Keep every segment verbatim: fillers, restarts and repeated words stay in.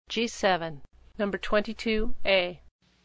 G seven, number twenty-two A.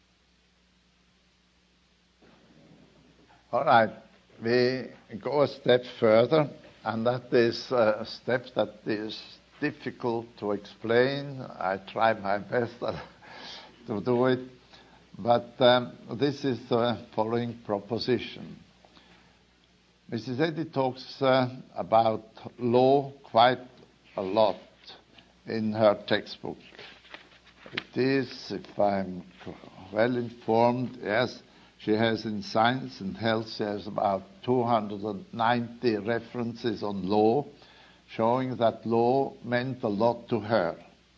All right, we go a step further, and that is a step that is difficult to explain. I try my best to do it, but um, this is the following proposition. Missus Eddy talks uh, about law quite a lot in her textbook. It is, if I'm well informed, yes, she has in Science and Health, she has about two hundred ninety references on law, showing that law meant a lot to her.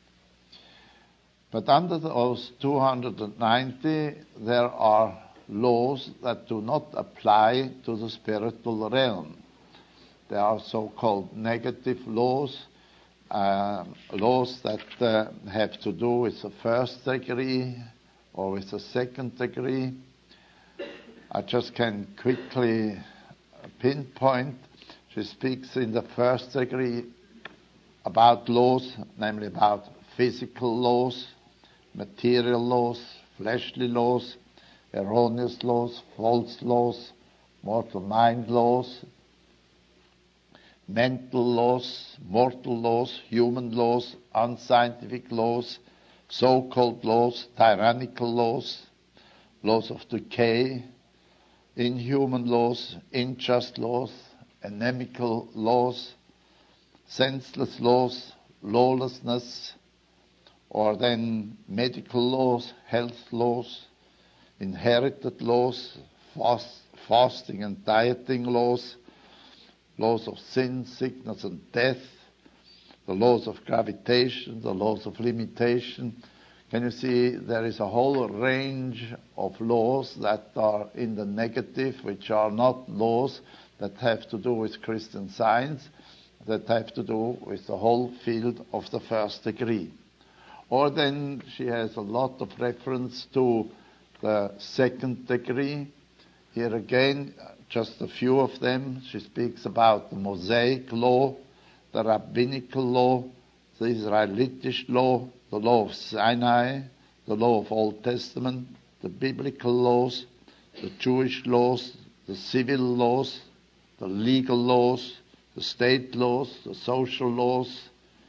But under those two hundred ninety, there are laws that do not apply to the spiritual realm. There are so-called negative laws, uh, laws that uh, have to do with the first degree or with the second degree. I just can quickly pinpoint. She speaks in the first degree about laws, namely about physical laws, material laws, fleshly laws, erroneous laws, false laws, mortal mind laws, mental laws, mortal laws, human laws, unscientific laws, so-called laws, tyrannical laws, laws of decay, inhuman laws, unjust laws, inimical laws, senseless laws, lawlessness, or then medical laws, health laws, inherited laws, fast, fasting and dieting laws, laws of sin, sickness and death, the laws of gravitation, the laws of limitation. Can you see there is a whole range of laws that are in the negative, which are not laws that have to do with Christian Science, that have to do with the whole field of the first degree. Or then she has a lot of reference to the second degree. Here again, just a few of them. She speaks about the Mosaic law, the rabbinical law, the Israelitish law, the law of Sinai, the law of Old Testament, the biblical laws, the Jewish laws, the civil laws, the legal laws, the state laws, the social laws,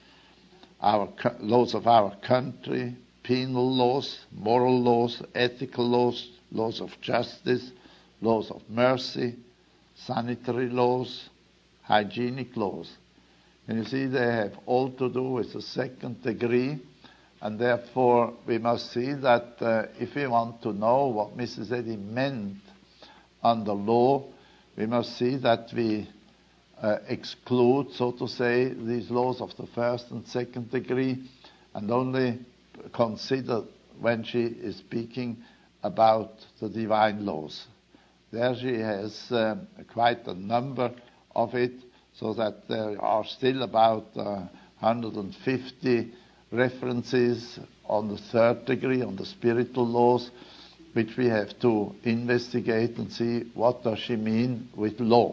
our co- laws of our country, penal laws, moral laws, ethical laws, laws of justice, laws of mercy, sanitary laws, hygienic laws. And you see, they have all to do with the second degree, and therefore we must see that uh, if we want to know what Missus Eddy meant under law, we must see that we uh, exclude, so to say, these laws of the first and second degree, and only consider when she is speaking about the divine laws. There she has uh, quite a number of it, so that there are still about uh, one hundred fifty references on the third degree, on the spiritual laws, which we have to investigate and see what does she mean with law.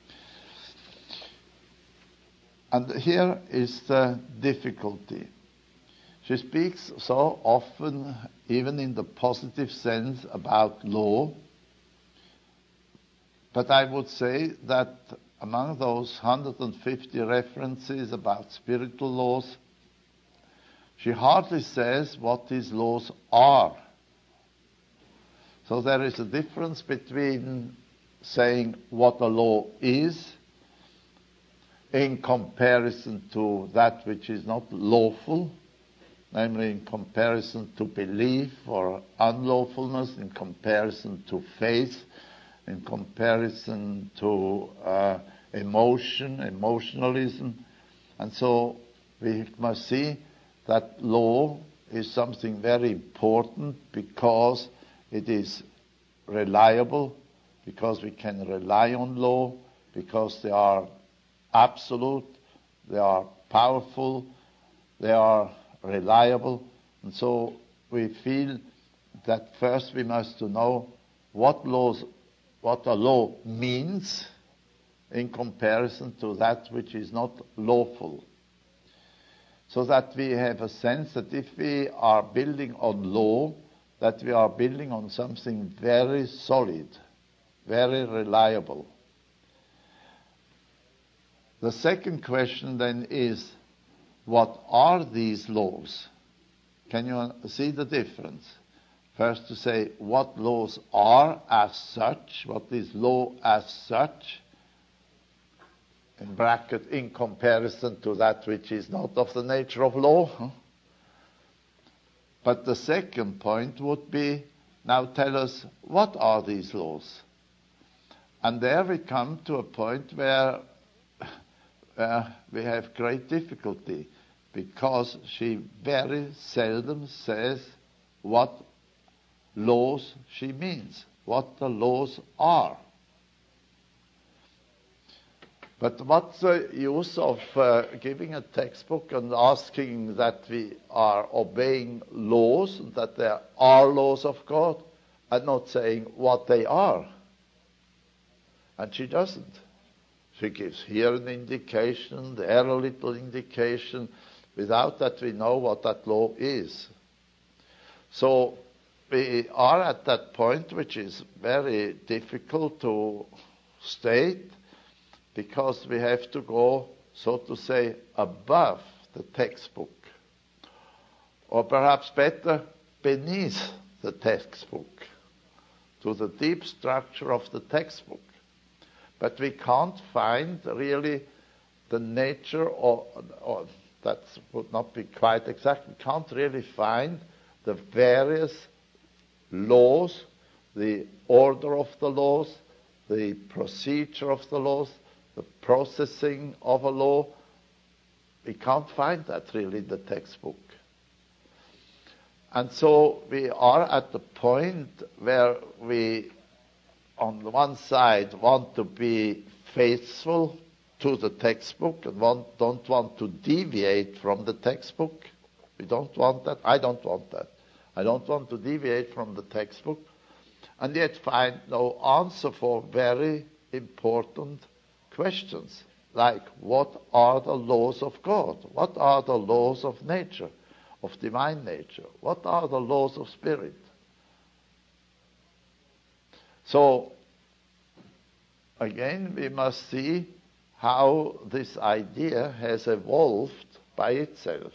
And here is the difficulty. She speaks so often, even in the positive sense, about law, but I would say that among those one hundred fifty references about spiritual laws, she hardly says what these laws are. So there is a difference between saying what a law is in comparison to that which is not lawful, namely in comparison to belief or unlawfulness, in comparison to faith, in comparison to uh, emotion, emotionalism. And so we must see that law is something very important because it is reliable, because we can rely on law, because they are absolute, they are powerful, they are reliable. And so we feel that first we must to know what laws what a law means in comparison to that which is not lawful. so that we have a sense that if we are building on law, that we are building on something very solid, very reliable. The second question then is, what are these laws? Can you see the difference? First to say what laws are as such, what is law as such, in bracket, in comparison to that which is not of the nature of law. Huh? But the second point would be, now tell us, what are these laws? And there we come to a point where uh, we have great difficulty, because she very seldom says what laws she means, what the laws are. But what's the use of uh, giving a textbook and asking that we are obeying laws, that there are laws of God, and not saying what they are? And she doesn't. She gives here an indication, there a little indication, without that we know what that law is. So we are at that point which is very difficult to state, because we have to go, so to say, above the textbook. Or perhaps better, beneath the textbook, to the deep structure of the textbook. But we can't find really the nature, or, or that would not be quite exact, we can't really find the various laws, the order of the laws, the procedure of the laws, the processing of a law. We can't find that really in the textbook. And so we are at the point where we, on the one side, want to be faithful to the textbook and want, don't want to deviate from the textbook. We don't want that. I don't want that. I don't want to deviate from the textbook, and yet find no answer for very important questions, like what are the laws of God? What are the laws of nature, of divine nature? What are the laws of spirit? So, again, we must see how this idea has evolved by itself.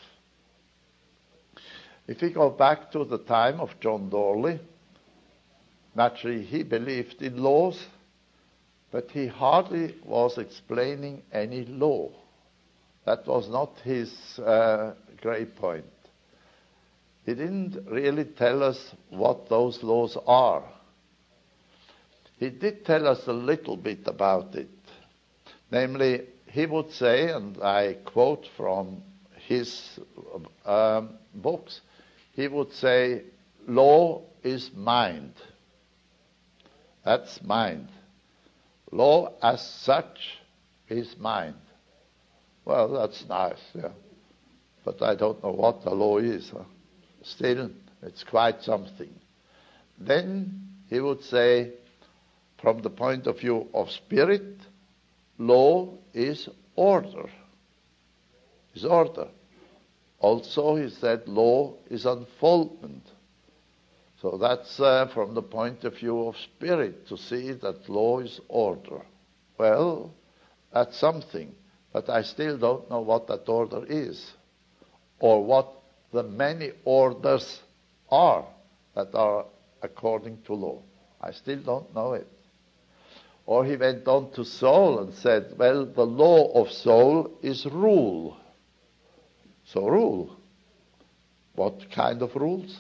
If we go back to the time of John Dorley, naturally he believed in laws, but he hardly was explaining any law. That was not his uh, great point. He didn't really tell us what those laws are. He did tell us a little bit about it. Namely, he would say, and I quote from his um, books, he would say, law is mind. That's mind. Law as such is mind. Well, that's nice, yeah. But I don't know what the law is. Huh? Still, it's quite something. Then he would say, from the point of view of spirit, law is order. Is order. Also, he said, law is unfoldment. So that's uh, from the point of view of spirit, to see that law is order. Well, that's something, but I still don't know what that order is, or what the many orders are that are according to law. I still don't know it. Or he went on to soul and said, well, the law of soul is rule. So rule. What kind of rules?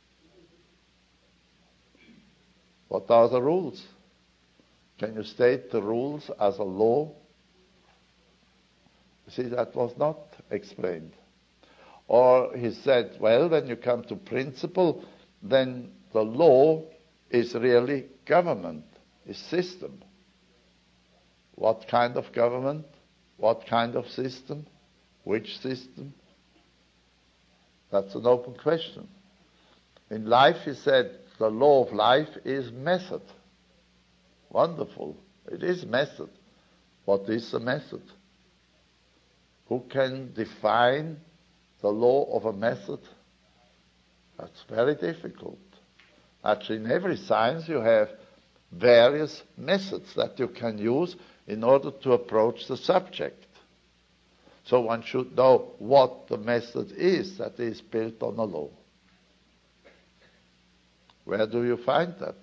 What are the rules? Can you state the rules as a law? You see, that was not explained. Or he said, well, when you come to principle, then the law is really government, is system. What kind of government? What kind of system? Which system? That's an open question. In life, he said, the law of life is method. Wonderful. It is method. What is the method? Who can define the law of a method? That's very difficult. Actually, in every science you have various methods that you can use in order to approach the subject. So one should know what the method is that is built on a law. Where do you find that?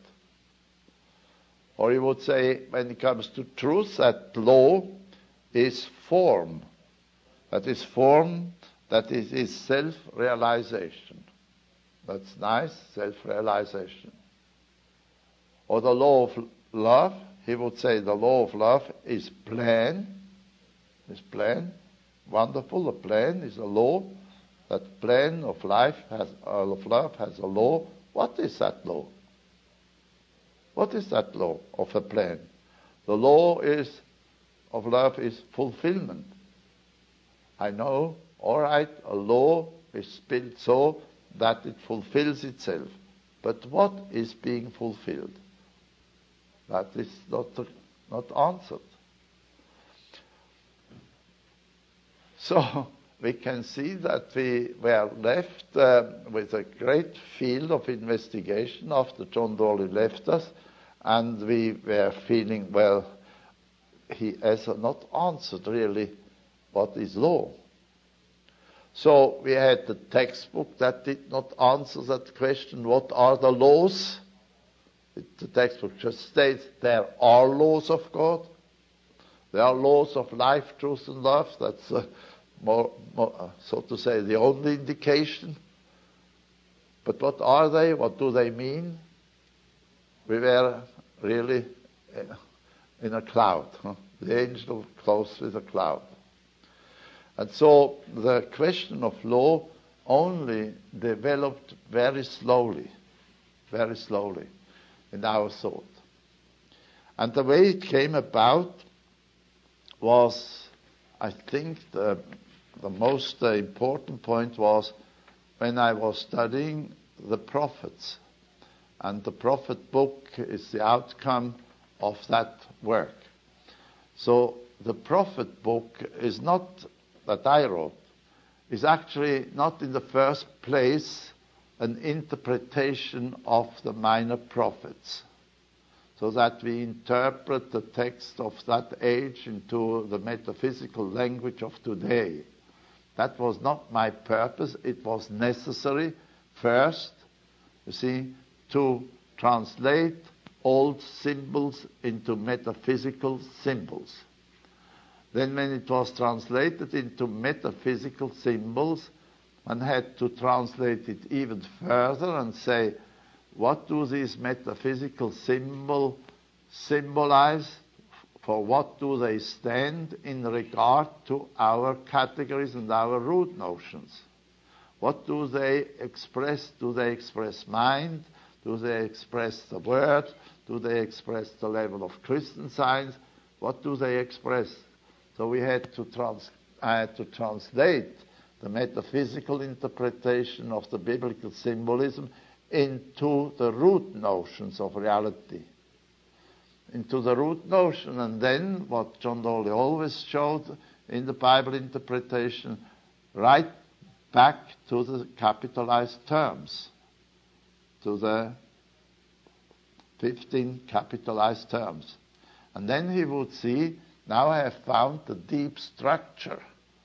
Or you would say, when it comes to truth, that law is form. That is form, that is, is self-realization. That's nice, self-realization. Or the law of love, he would say the law of love is plan. Is plan. Wonderful, a plan is a law. That plan of life has, uh, of love has a law. What is that law? What is that law of a plan? The law is of love is fulfillment. I know, all right, a law is built so that it fulfills itself. But what is being fulfilled? That is not, not answered. So we can see that we were left uh, with a great field of investigation after John Dawley left us, and we were feeling, well, he has not answered really what is law. So we had the textbook that did not answer that question, what are the laws? It, the textbook just states there are laws of God. There are laws of life, truth, and love. That's uh, more, more uh, so to say, the only indication. But what are they? What do they mean? We were really uh, in a cloud. Huh? The angel close with a cloud. And so the question of law only developed very slowly, very slowly in our thought. And the way it came about was, I think, the, the most uh, important point was when I was studying the prophets. And the prophet book is the outcome of that work. So the prophet book is not, that I wrote, is actually not in the first place an interpretation of the minor prophets, so that we interpret the text of that age into the metaphysical language of today. That was not my purpose. It was necessary first, you see, to translate old symbols into metaphysical symbols. Then when it was translated into metaphysical symbols, one had to translate it even further and say, what do these metaphysical symbols symbolize? For what do they stand in regard to our categories and our root notions? What do they express? Do they express mind? Do they express the word? Do they express the level of Christian science? What do they express? So we had to, trans- I had to translate the metaphysical interpretation of the biblical symbolism into the root notions of reality. Into the root notion, and then what John Dawley always showed in the Bible interpretation, right back to the capitalized terms, to the fifteen capitalized terms. And then he would see, now I have found the deep structure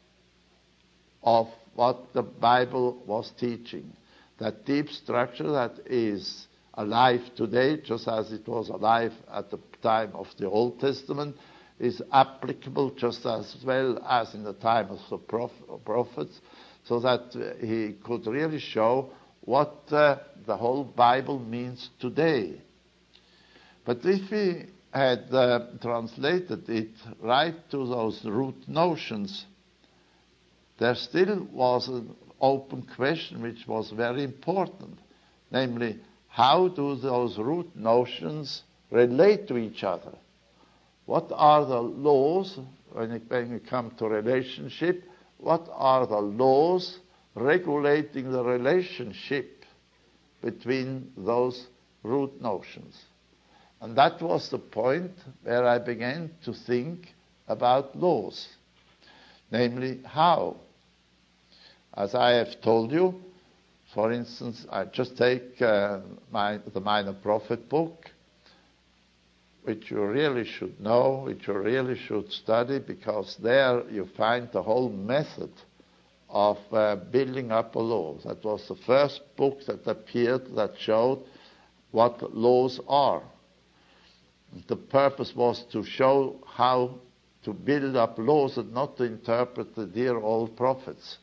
of what the Bible was teaching. That deep structure that is alive today, just as it was alive at the time of the Old Testament, is applicable just as well as in the time of the prophets, so that he could really show what uh, the whole Bible means today. But if he had uh, translated it right to those root notions, there still was an open question which was very important, namely, how do those root notions relate to each other? What are the laws, when it, when we come to relationship, what are the laws regulating the relationship between those root notions? And that was the point where I began to think about laws, namely how. As I have told you, for instance, I just take uh, my, the Minor Prophet book, which you really should know, which you really should study, because there you find the whole method of uh, building up a law. That was the first book that appeared that showed what laws are. The purpose was to show how to build up laws and not to interpret the dear old prophets.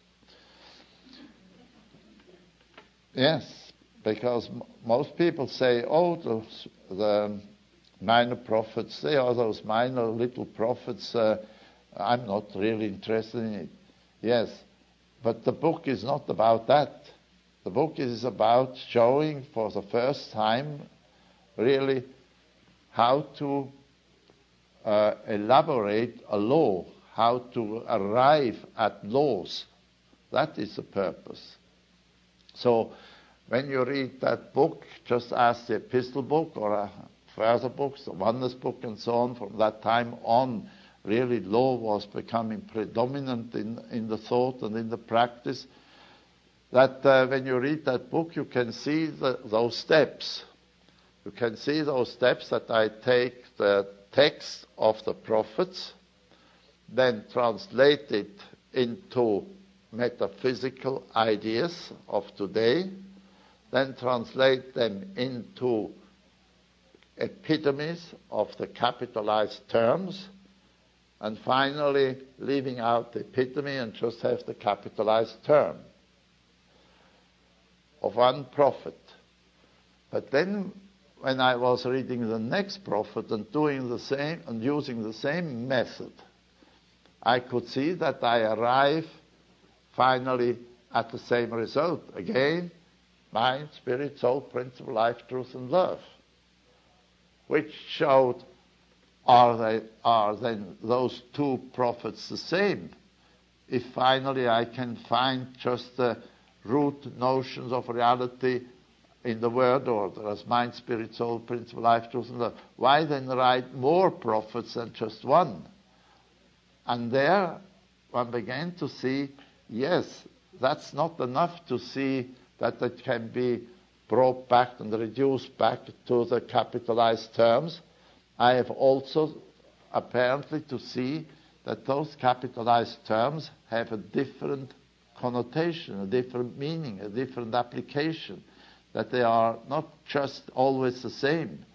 Yes, because m- most people say, oh, the, the minor prophets, they are those minor little prophets, uh, I'm not really interested in it. Yes, but the book is not about that. The book is about showing for the first time really how to uh, elaborate a law, how to arrive at laws. That is the purpose. So when you read that book, just as the epistle book or uh, further books, the oneness book and so on, from that time on, really law was becoming predominant in, in the thought and in the practice. That uh, when you read that book, you can see the, those steps. You can see those steps that I take the text of the prophets, then translate it into metaphysical ideas of today, then translate them into epitomes of the capitalized terms, and finally leaving out the epitome and just have the capitalized term of one prophet. But then when I was reading the next prophet and doing the same and using the same method, I could see that I arrive finally at the same result. Again, mind, spirit, soul, principle, life, truth, and love. Which showed, are they are then those two prophets the same? If finally I can find just the root notions of reality in the word order as mind, spirit, soul, principle, life, truth, and love, why then write more prophets than just one? And there one began to see, yes, that's not enough to see that it can be brought back and reduced back to the capitalized terms. I have also apparently to see that those capitalized terms have a different connotation, a different meaning, a different application, that they are not just always the same.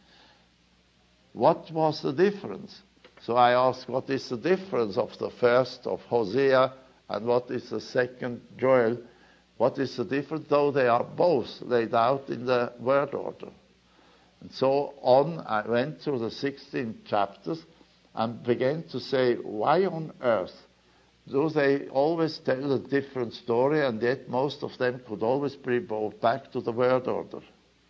What was the difference? So I asked, what is the difference of the first, of Hosea, and what is the second, Joel? What is the difference? Though they are both laid out in the word order. And so on, I went through the sixteen chapters and began to say, why on earth do they always tell a different story, and yet most of them could always be brought back to the word order?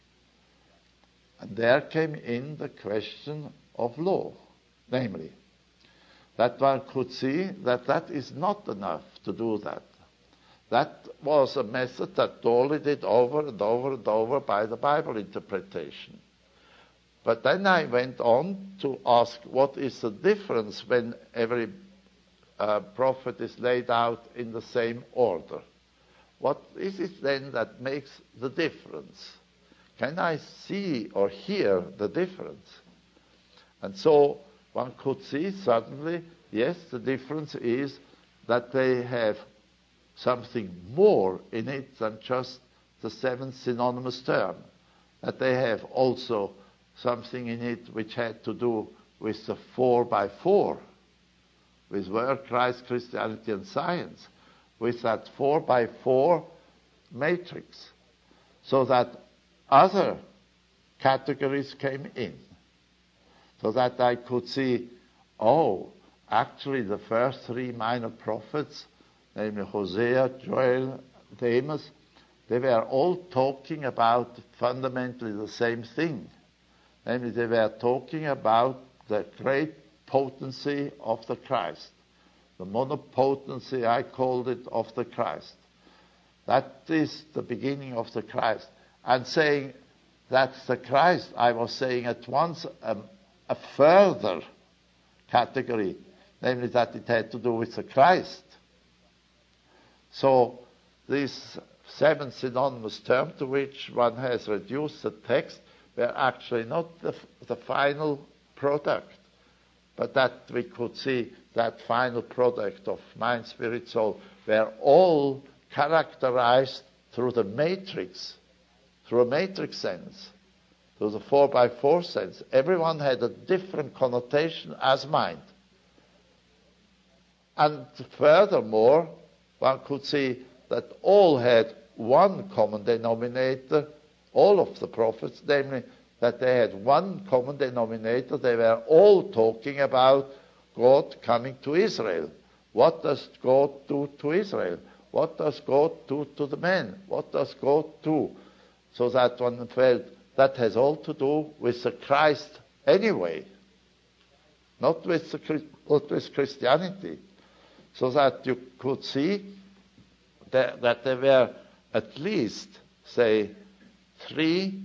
And there came in the question of law, namely, that one could see that that is not enough to do that. That was a method that Dolly did over and over and over by the Bible interpretation. But then I went on to ask, what is the difference when every uh, prophet is laid out in the same order? What is it then that makes the difference? Can I see or hear the difference? And so one could see suddenly, yes, the difference is that they have something more in it than just the seventh synonymous term, that they have also something in it which had to do with the four by four, with Word, Christ, Christianity, and Science, with that four by four matrix, so that other categories came in, so that I could see, oh, actually the first three minor prophets, namely Hosea, Joel, and Amos, they were all talking about fundamentally the same thing. Namely, they were talking about the great potency of the Christ, the monopotency, I called it, of the Christ. That is the beginning of the Christ. And saying that's the Christ, I was saying at once a, a further category, namely that it had to do with the Christ. So these seven synonymous terms to which one has reduced the text were actually not the, the final product, but that we could see that final product of mind, spirit, soul were all characterized through the matrix, through a matrix sense, through the four by four sense. Everyone had a different connotation as mind. And furthermore, one could see that all had one common denominator, all of the prophets, namely that they had one common denominator. They were all talking about God coming to Israel. What does God do to Israel? What does God do to the man? What does God do? So that one felt that has all to do with the Christ anyway, not with, the, not with Christianity. So that you could see that, that there were at least, say, three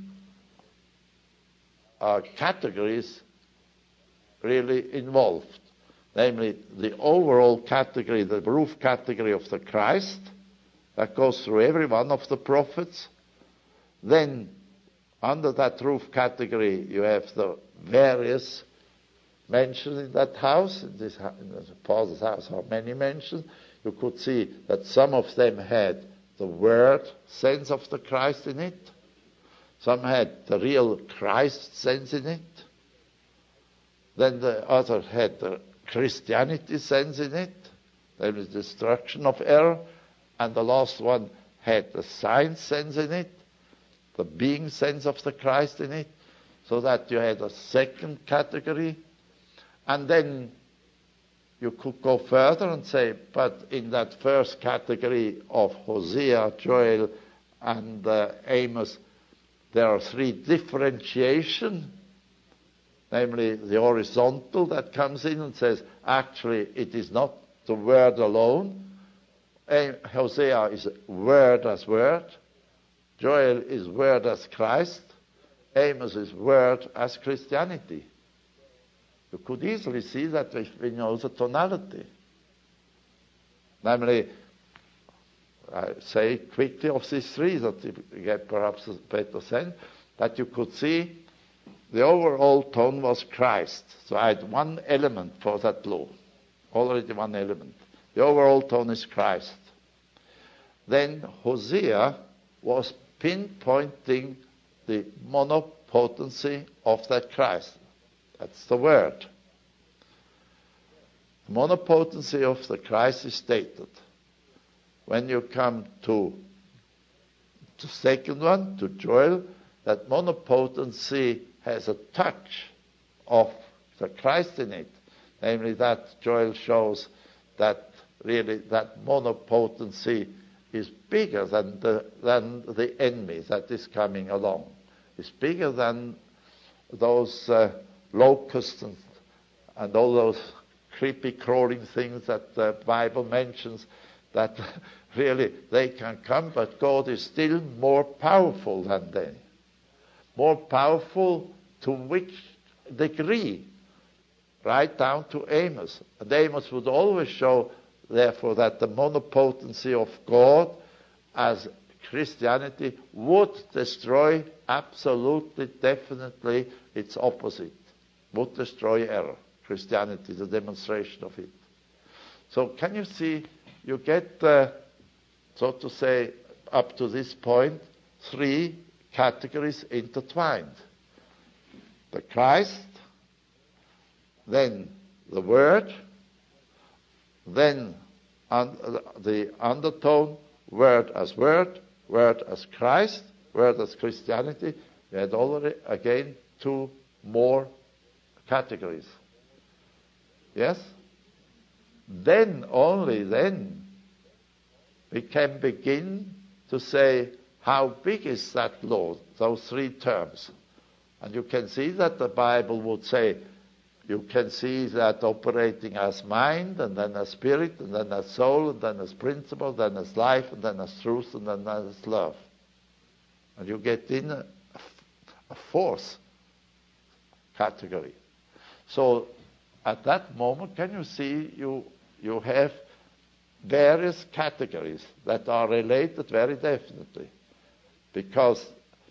uh, categories really involved. Namely, the overall category, the roof category of the Christ, that goes through every one of the prophets. Then, under that roof category, you have the various mentioned in that house, in this in the Father's house, how many mentioned. You could see that some of them had the word sense of the Christ in it. Some had the real Christ sense in it. Then the other had the Christianity sense in it. There was destruction of error. And the last one had the science sense in it, the being sense of the Christ in it, so that you had a second category. And then you could go further and say, but in that first category of Hosea, Joel, and uh, Amos, there are three differentiation, namely the horizontal that comes in and says, actually, it is not the word alone. Hosea is word as word. Joel is word as Christ. Amos is word as Christianity. You could easily see that if we know the tonality. Namely, I say quickly of these three, that you get perhaps a better sense, that you could see the overall tone was Christ. So I had one element for that law, already one element. The overall tone is Christ. Then Hosea was pinpointing the monopotency of that Christ. That's the word. The monopotency of the Christ is stated. When you come to the second one, to Joel, that monopotency has a touch of the Christ in it. Namely, that Joel shows that really that monopotency is bigger than the, than the enemy that is coming along. It's bigger than those uh, locusts and, and all those creepy crawling things that the Bible mentions, that really they can come, but God is still more powerful than they. More powerful to which degree? Right down to Amos. And Amos would always show, therefore, that the monopotency of God as Christianity would destroy absolutely, definitely its opposite. Would destroy error. Christianity, the demonstration of it. So can you see, you get, uh, so to say, up to this point, three categories intertwined. The Christ, then the Word, then un- the undertone, Word as Word, Word as Christ, Word as Christianity. We had already, again, two more categories. Yes? Then, only then, we can begin to say, how big is that law, those three terms? And you can see that the Bible would say, you can see that operating as mind, and then as spirit, and then as soul, and then as principle, then as life, and then as truth, and then as love. And you get in a, a fourth category. So, at that moment, can you see, you, you have various categories that are related very definitely, because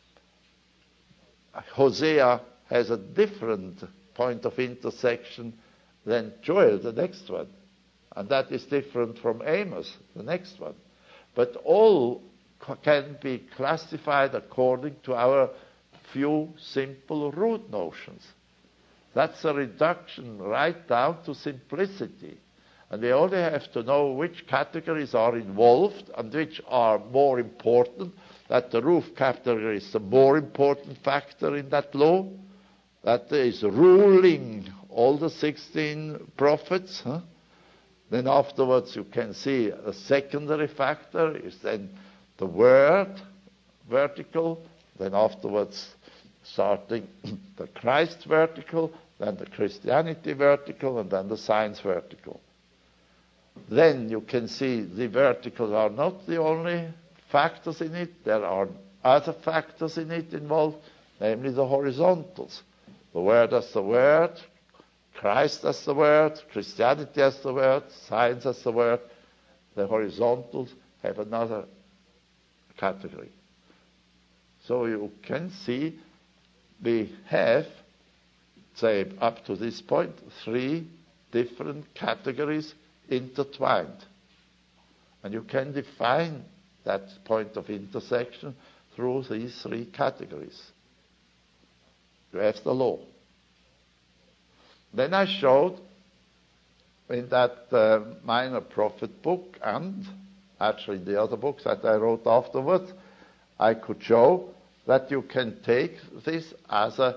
Hosea has a different point of intersection than Joel, the next one. And that is different from Amos, the next one. But all can be classified according to our few simple root notions. That's a reduction right down to simplicity. And we only have to know which categories are involved and which are more important, that the roof category is the more important factor in that law, that is ruling all the sixteen prophets. Huh? Then afterwards you can see a secondary factor is then the word, vertical, then afterwards starting the Christ vertical, then the Christianity vertical, and then the science vertical. Then you can see the verticals are not the only factors in it. There are other factors in it involved, namely the horizontals. The Word as the Word, Christ as the Word, Christianity as the Word, science as the Word. The horizontals have another category. So you can see we have, say, up to this point, three different categories intertwined. And you can define that point of intersection through these three categories. You have the law. Then I showed in that uh, minor prophet book, and actually in the other books that I wrote afterwards, I could show that you can take this as a,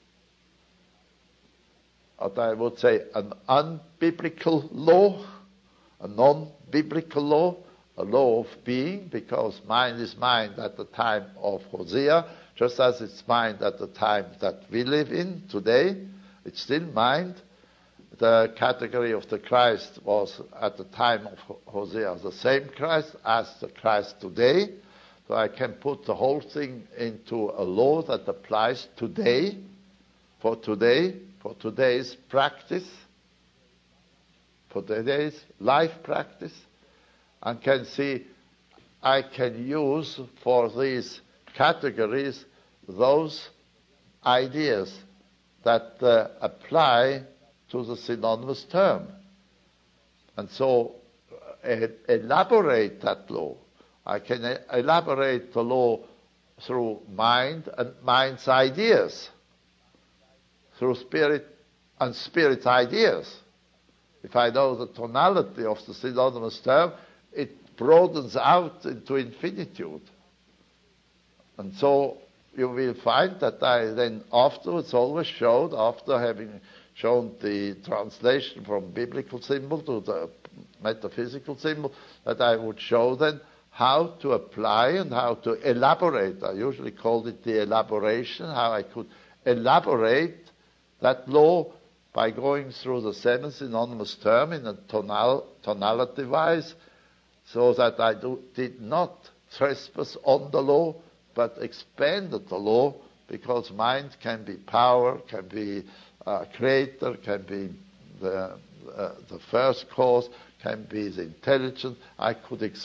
what I would say, an unbiblical law, a non-biblical law, a law of being, because mind is mind at the time of Hosea, just as it's mind at the time that we live in today. It's still mind. The category of the Christ was at the time of Hosea the same Christ as the Christ today. So I can put the whole thing into a law that applies today, for today, for today's practice, for today's life practice, and can see I can use for these categories those ideas that uh, apply to the synonymous term. And so uh, elaborate that law. I can uh, elaborate the law through mind and mind's ideas, through spirit and spirit's ideas. If I know the tonality of the synonymous term, it broadens out into infinitude. And so you will find that I then afterwards always showed, after having shown the translation from biblical symbol to the metaphysical symbol, that I would show then how to apply and how to elaborate. I usually called it the elaboration, how I could elaborate that law by going through the seven synonymous term in a tonal, tonality-wise, so that I do, did not trespass on the law, but expanded the law, because mind can be power, can be uh, creator, can be the, uh, the first cause, can be the intelligence. I could ex-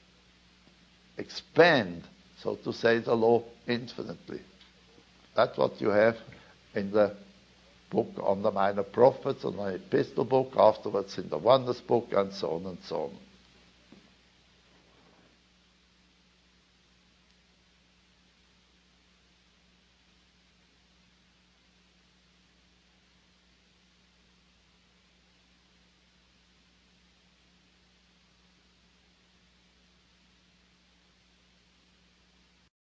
expand, so to say, the law infinitely. That's what you have in the book on the minor prophets, on the epistle book, afterwards in the wonders book, and so on and so on.